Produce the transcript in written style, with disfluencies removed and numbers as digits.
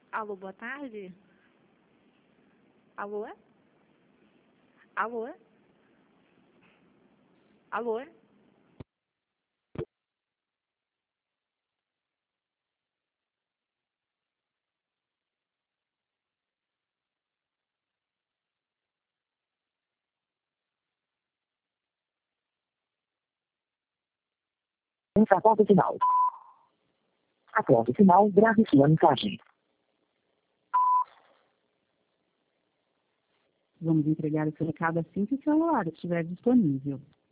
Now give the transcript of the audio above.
Alô, boa tarde. Alô? Alô? Alô? Após o sinal. Após o sinal, grave sua mensagem. Vamos entregar o seu recado assim que o celular estiver disponível.